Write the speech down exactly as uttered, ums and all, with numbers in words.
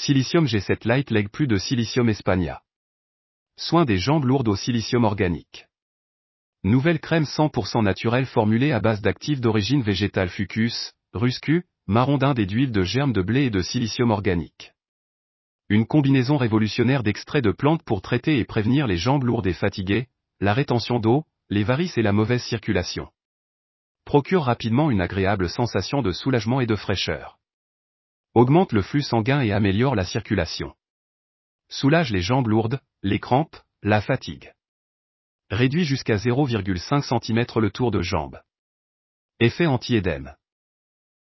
Silicium G sept Light Leg plus de Silicium Espagna. Soin des jambes lourdes au silicium organique. Nouvelle crème cent pour cent naturelle formulée à base d'actifs d'origine végétale Fucus, Ruscu, marron d'Inde et d'huile de germe de blé et de silicium organique. Une combinaison révolutionnaire d'extraits de plantes pour traiter et prévenir les jambes lourdes et fatiguées, la rétention d'eau, les varices et la mauvaise circulation. Procure rapidement une agréable sensation de soulagement et de fraîcheur. Augmente le flux sanguin et améliore la circulation. Soulage les jambes lourdes, les crampes, la fatigue. Réduit jusqu'à zéro virgule cinq centimètres le tour de jambe. Effet anti-édème.